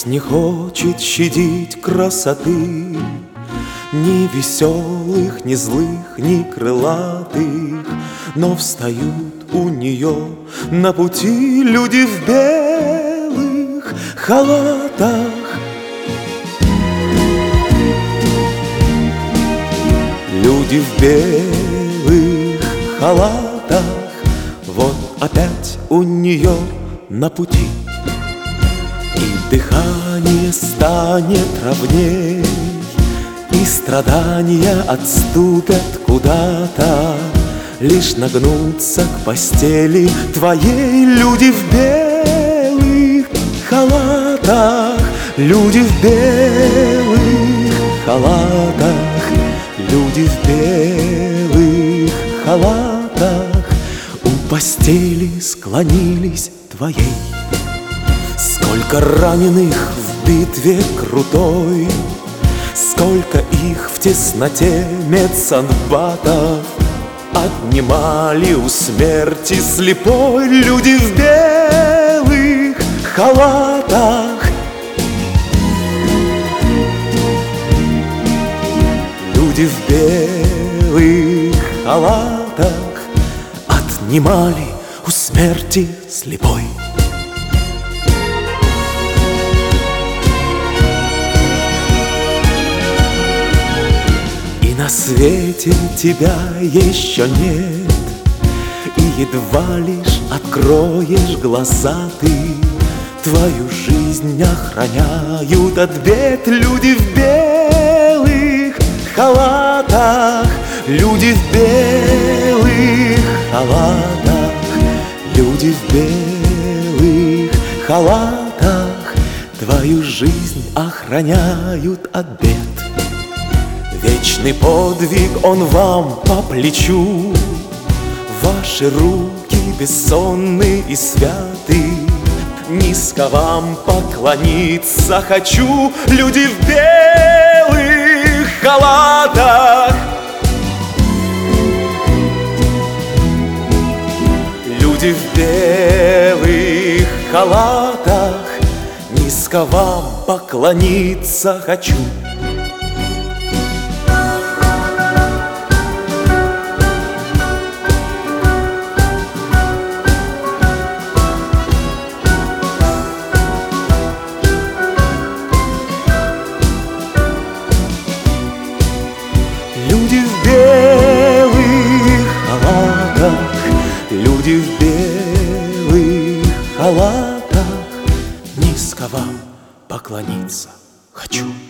не хочет щадить красоты ни веселых, ни злых, ни крылатых, но встают у нее на пути люди в белых халатах. Люди в белых халатах, вот опять у нее на пути. И дыхание станет ровней, и страдания отступят куда-то, лишь нагнуться к постели твоей. Люди в белых халатах, люди в белых халатах, люди в белых халатах у постели склонились твоей. Сколько раненых в битве крутой, сколько их в тесноте медсанбатов отнимали у смерти слепой. Люди в белых халатах, люди в белых халатах отнимали у смерти слепой. И на свете тебя еще нет, и едва лишь откроешь глаза ты, твою жизнь охраняют от бед. Люди в белых халатах, люди в белых халатах, люди в белых халатах твою жизнь охраняют от бед. Вечный подвиг он вам по плечу, ваши руки бессонные и святы. Низко вам поклониться хочу. Люди в белых халатах, люди в белых халатах, низко вам поклониться хочу. Люди в белых халатах, люди в белых халатах, низко вам поклониться хочу.